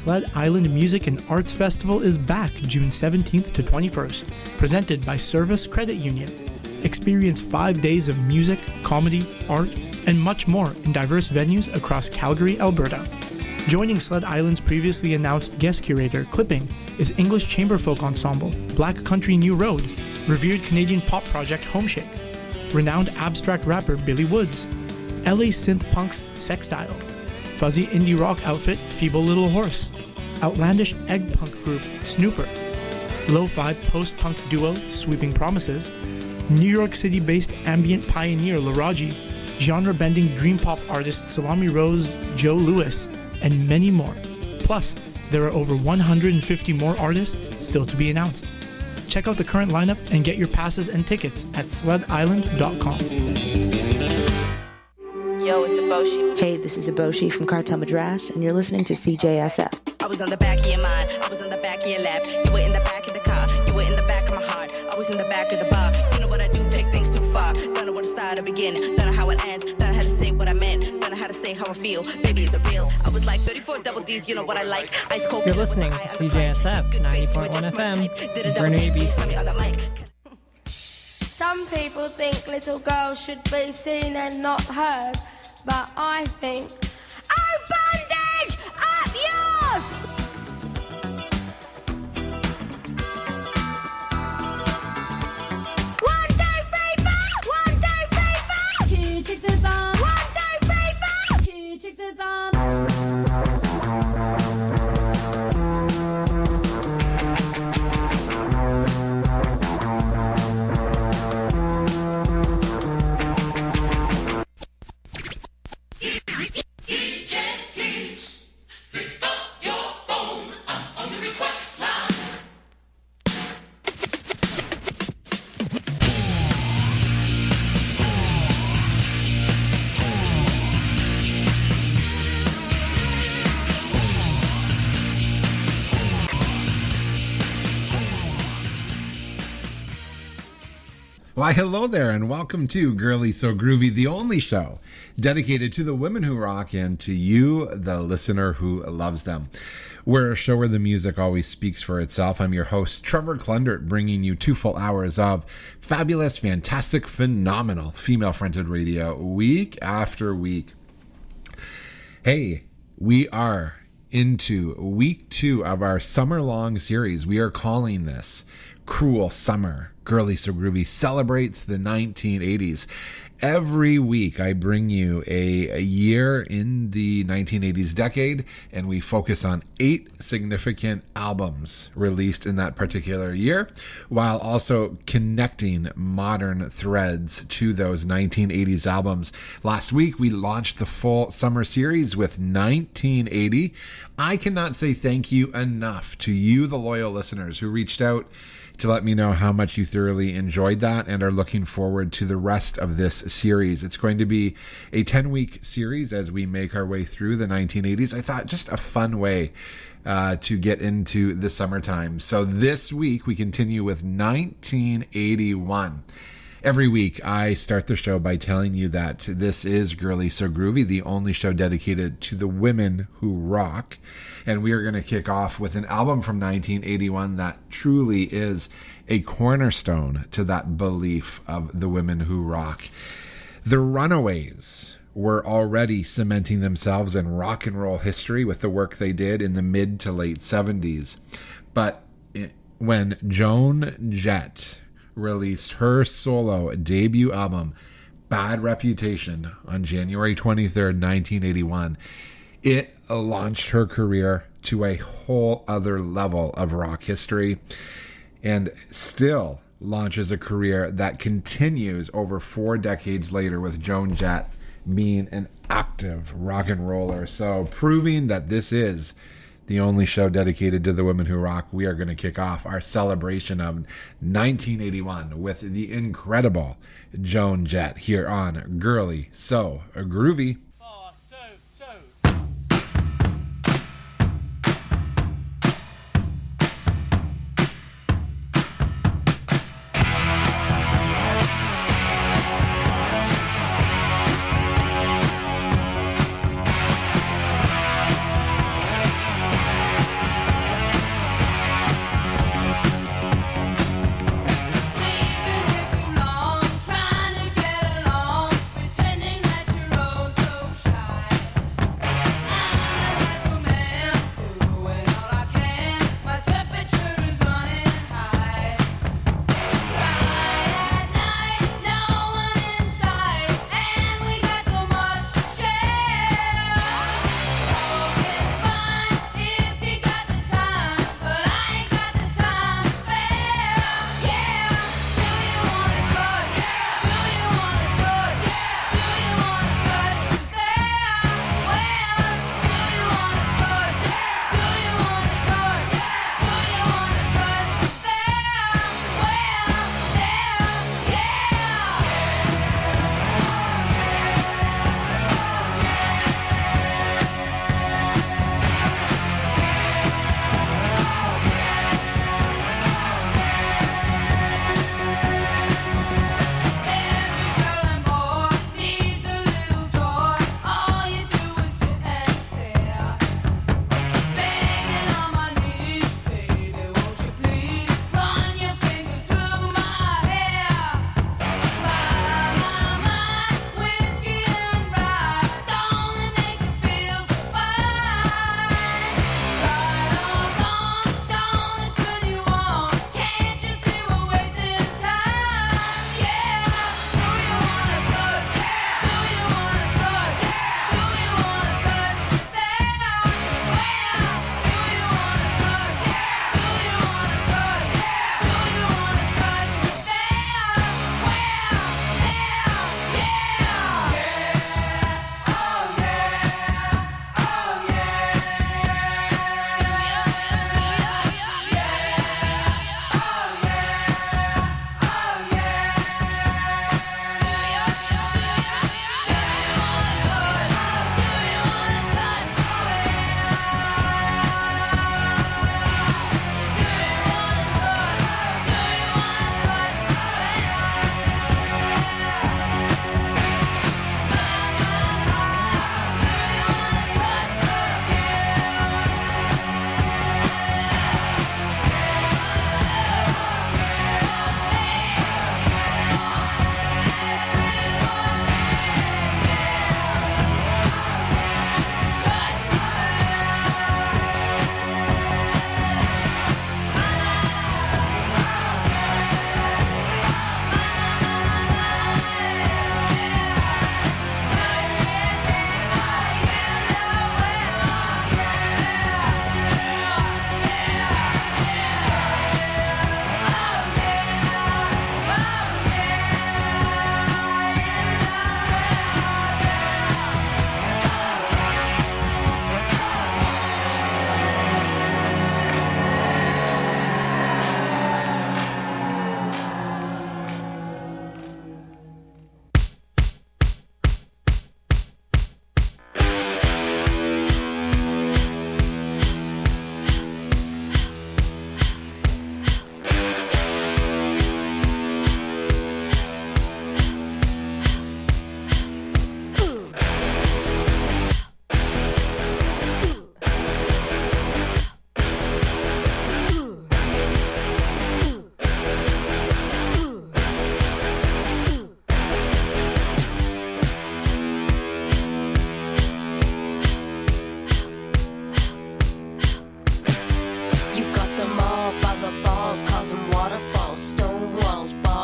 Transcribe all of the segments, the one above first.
Sled Island Music and Arts Festival is back June 17th to 21st, presented by Service Credit Union. Experience 5 days of music, comedy, art, and much more in diverse venues across Calgary, Alberta. Joining Sled Island's previously announced guest curator, Clipping, is English Chamberfolk Ensemble, Black Country New Road, revered Canadian pop project Homeshake, renowned abstract rapper Billy Woods, LA synth punks Sextile, fuzzy indie rock outfit Feeble Little Horse, outlandish egg punk group Snooper, lo-fi post-punk duo Sweeping Promises, New York City-based ambient pioneer Laraji, genre-bending dream pop artist Salami Rose Joe Lewis, and many more. Plus, there are over 150 more artists still to be announced. Check out the current lineup and get your passes and tickets at sledisland.com. Yo, it's Aboshi. Hey, this is Aboshi from Cartel Madras, and you're listening to CJSF. I was on the back of your mind, I was on the back of your lap. You were in the back of the car, you were in the back of my heart. I was in the back of the bar. You know what I do, take things too far. Don't know where to start or begin, don't know how it ends. Don't know how to say what I meant, don't know how to say how I feel. Baby, is it real? I was like 34 double D's, you know what I like. Ice cold. You're listening to CJSF 90.1 FM, Burnaby, BC. Some people think little girls should be seen and not heard, but I think, oh, bandage up yours! One, two, three, four! One, two, three, four! Who took the bomb? One, two, three, four! Who took the bomb? Why, hello there, and welcome to Girly So Groovy, the only show dedicated to the women who rock and to you, the listener who loves them. We're a show where the music always speaks for itself. I'm your host, Trevor Klundert, bringing you 2 full hours of fabulous, fantastic, phenomenal female-fronted radio week after week. Hey, we are into week 2 of our summer-long series. We are calling this Cruel Summer. Girly So Groovy celebrates the 1980s. Every week I bring you a year in the 1980s decade, and we focus on 8 significant albums released in that particular year, while also connecting modern threads to those 1980s albums. Last week we launched the full summer series with 1980. I cannot say thank you enough to you, the loyal listeners, who reached out to let me know how much you thoroughly enjoyed that and are looking forward to the rest of this series. It's going to be a 10-week series as we make our way through the 1980s. I thought just a fun way to get into the summertime. So this week we continue with 1981. Every week I start the show by telling you that this is Girly So Groovy, the only show dedicated to the women who rock. And we are going to kick off with an album from 1981 that truly is a cornerstone to that belief of the women who rock. The Runaways were already cementing themselves in rock and roll history with the work they did in the mid to late 70s. But when Joan Jett released her solo debut album, Bad Reputation, on January 23rd, 1981, it launched her career to a whole other level of rock history, and still launches a career that continues over 4 decades later, with Joan Jett being an active rock and roller. So proving that this is the only show dedicated to the women who rock, we are going to kick off our celebration of 1981 with the incredible Joan Jett here on Girly So Groovy.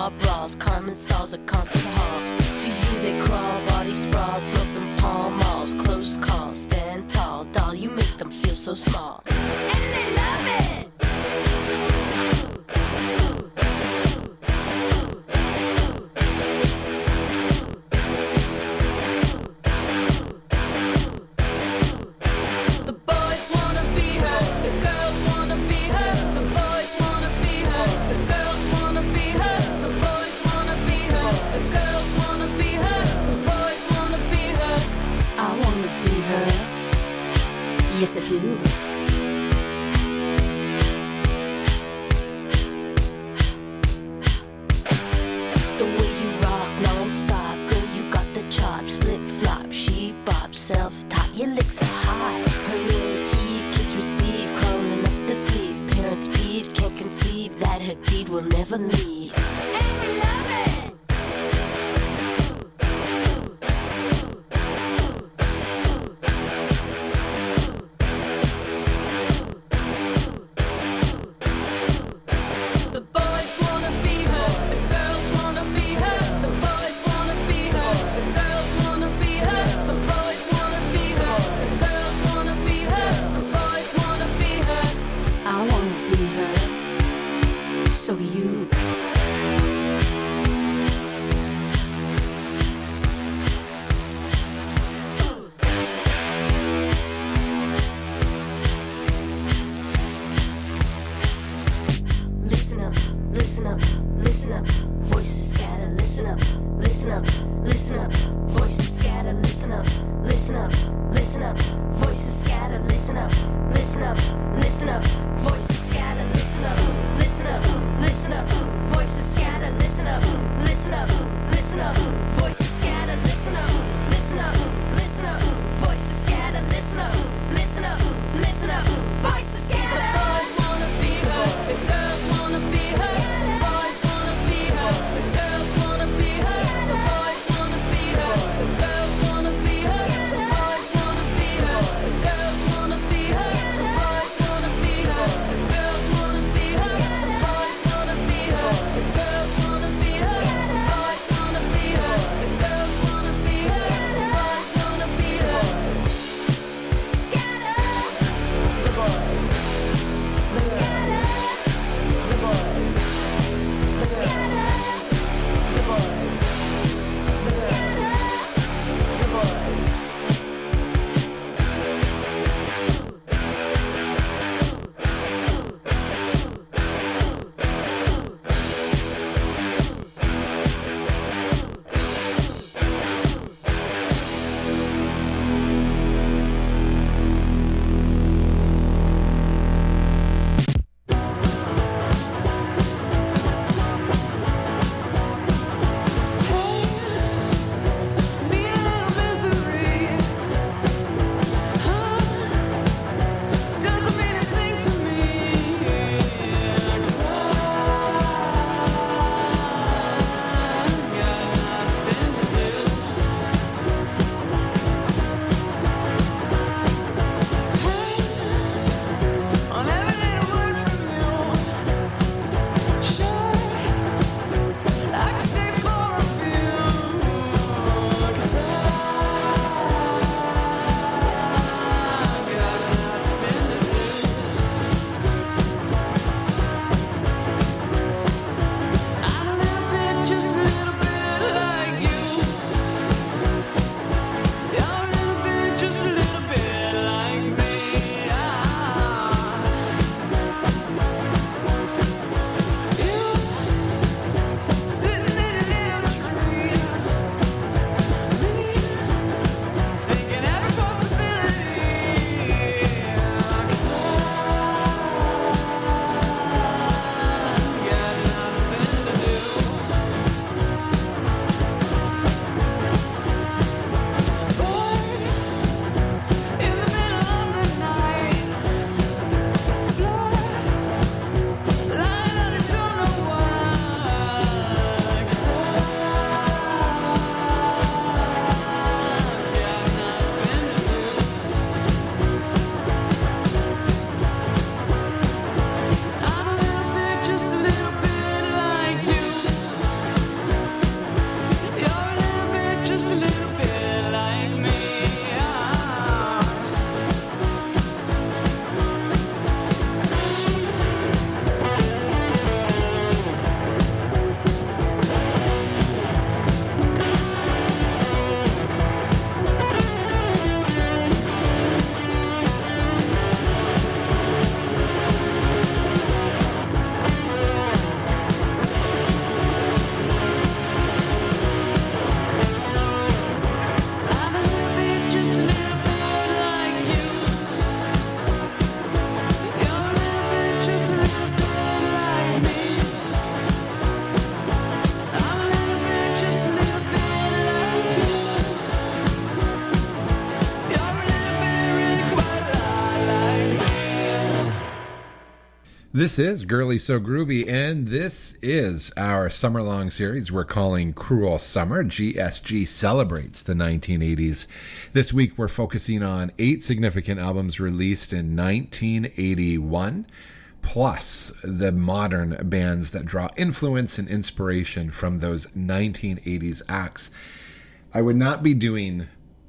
bar brawls, climbing stalls at concert halls. To you they crawl, body sprawl, smoking Pall Malls, close calls, stand tall, doll, you make them feel so small. And they love it. The boys wanna be her, the girls wanna be her. The boys wanna be her, the girls wanna be her. The boys wanna be her, the girls wanna be her. The boys wanna be her. I wanna be her. Yes, I do. The way you rock non-stop, girl, you got the chops. Flip-flop, she bop, self-top, your licks are hot. Her mirrors heave, kids receive, crawling up the sleeve. Parents peeve, can't conceive that her deed will never leave. And we love it. The boys wanna be her, the girls wanna be her. The boys wanna be her, the girls wanna be her. The boys wanna be her, the girls wanna be her. The boys wanna be her. I wanna be her. So do you. Listen up, listen up, listen up. Voices scatter, listen up, listen up, listen up. Voices scatter, listen up, listen up, listen up. Voices scatter, listen up, listen up, listen up. Voices scatter, listen up, listen up, listen up. Voices scatter, listen up, listen up, listen up. Voices scatter, listen up, listen up, listen up. Voices scatter, listen up, listen up, listen up. Voices scatter. The boys wanna be her, the girls wanna be her. The boys wanna be her, the girls wanna be her. The boys wanna be her, the girls wanna be her. The boys wanna be her, the girls wanna be her. The boys wanna be her, the girls wanna be her. The boys wanna be her, This is Girly So Groovy, and this is our summer-long series we're calling Cruel Summer. GSG celebrates the 1980s. This week we're focusing on 8 significant albums released in 1981, plus the modern bands that draw influence and inspiration from those 1980s acts. I would not be doing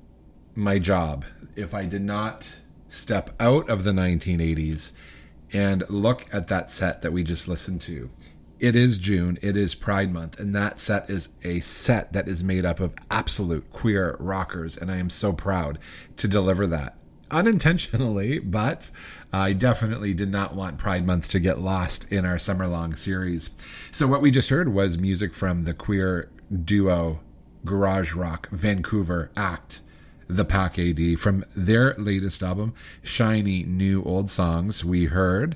my job if I did not step out of the 1980s and look at that set that we just listened to. It is June, it is Pride Month, and that set is a set that is made up of absolute queer rockers, and I am so proud to deliver that. Unintentionally, but I definitely did not want Pride Month to get lost in our summer-long series. So what we just heard was music from the queer duo garage rock Vancouver act, The Pack AD. From their latest album, Shiny New Old Songs, we heard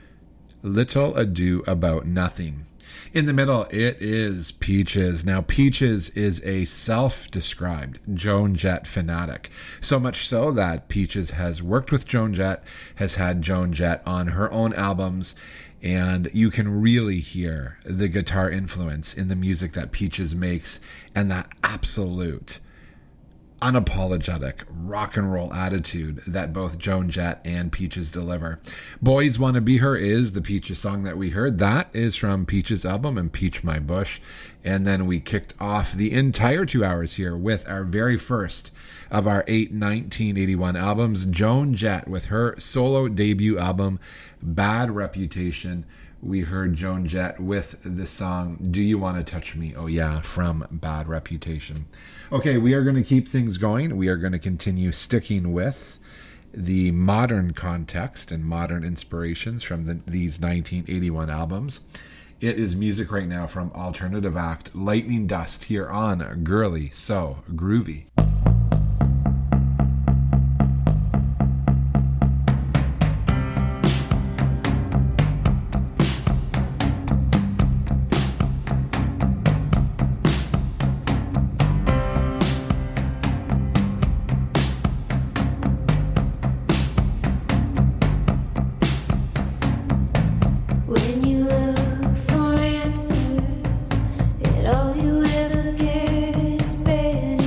Little Ado About Nothing. In the middle, it is Peaches. Now, Peaches is a self-described Joan Jett fanatic. So much so that Peaches has worked with Joan Jett, has had Joan Jett on her own albums, and you can really hear the guitar influence in the music that Peaches makes and that absolute unapologetic rock and roll attitude that both Joan Jett and Peaches deliver. Boys Wanna Be Her is the Peaches song that we heard. That is from Peaches' album Impeach My Bush. And then we kicked off the entire 2 hours here with our very first of our 8 1981 albums, Joan Jett with her solo debut album Bad Reputation. We heard Joan Jett with the song Do You Want to Touch Me? Oh yeah, from Bad Reputation. Okay, we are going to keep things going. We are going to continue sticking with the modern context and modern inspirations from these 1981 albums. It is music right now from alternative act Lightning Dust here on Girly So Groovy. All you ever get is bad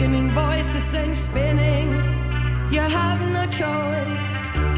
spinning voices and spinning. You have no choice.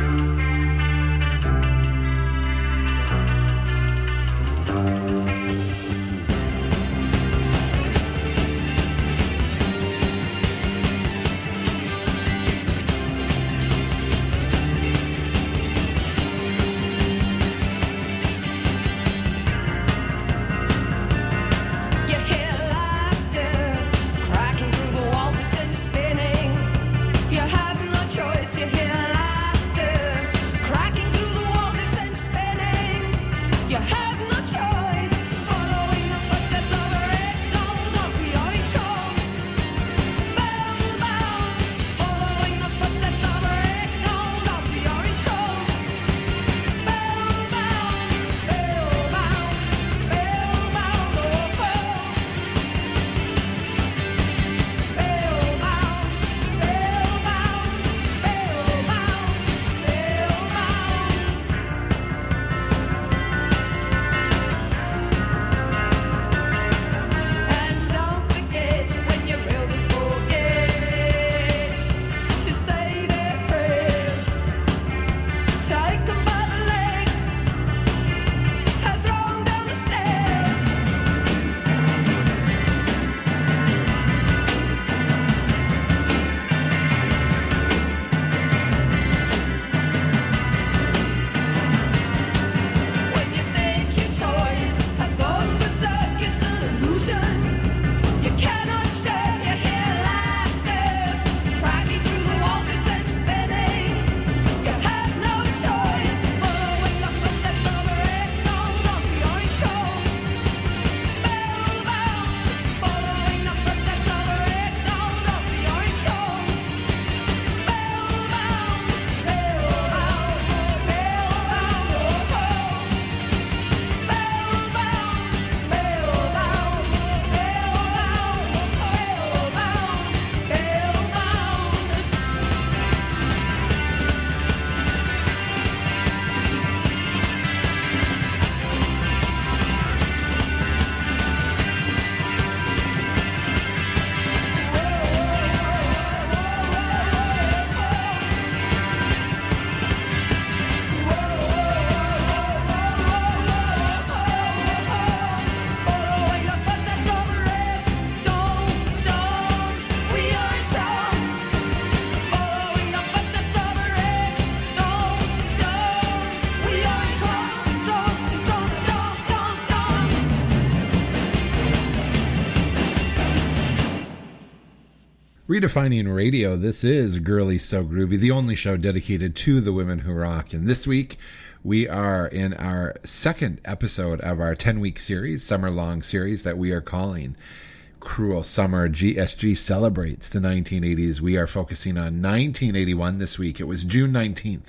Redefining radio, this is Girly So Groovy, the only show dedicated to the women who rock. And this week, we are in our second episode of our 10-week series, summer-long series that we are calling Cruel Summer. GSG celebrates the 1980s. We are focusing on 1981 this week. It was June 19th,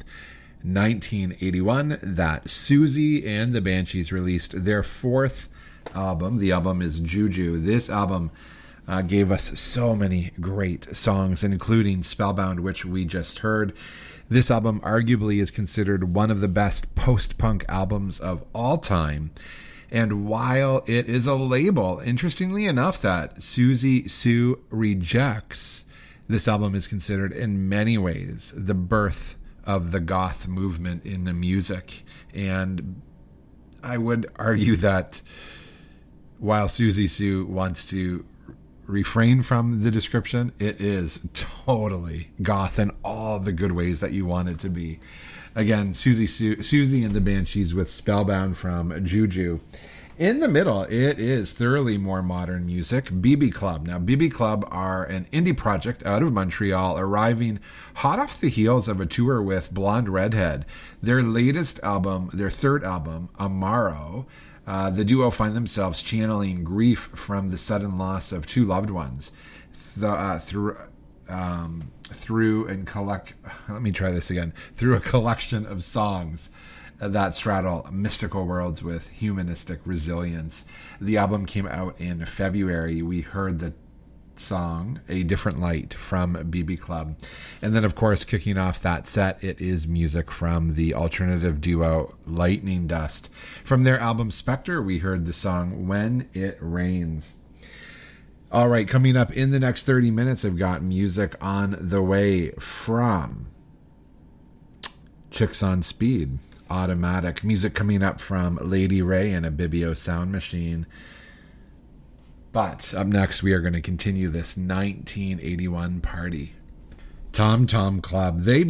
1981, that Susie and the Banshees released their fourth album. The album is Juju. This album gave us so many great songs, including Spellbound, which we just heard. This album arguably is considered one of the best post-punk albums of all time. And while it is a label, interestingly enough, that Susie Sue rejects, this album is considered in many ways the birth of the goth movement in the music. And I would argue that while Susie Sue wants to refrain from the description, it is totally goth in all the good ways that you want it to be. Again, Susie and the Banshees with Spellbound from Juju. In the middle, it is thoroughly more modern music, BB Club. Now, BB Club are an indie project out of Montreal, arriving hot off the heels of a tour with Blonde Redhead. Their latest album, their third album, Amaro, the duo find themselves channeling grief from the sudden loss of two loved ones through a collection of songs that straddle mystical worlds with humanistic resilience. The album came out in February. We heard the song A Different Light from BB Club. And then, of course, kicking off that set, it is music from the alternative duo Lightning Dust. From their album Spectre, we heard the song When It Rains. All right, coming up in the next 30 minutes, I've got music on the way from Chicks on Speed, Automatic. Music coming up from Lady Ray and a Bibio Sound Machine. But up next, we are going to continue this 1981 party. Tom Tom Club. They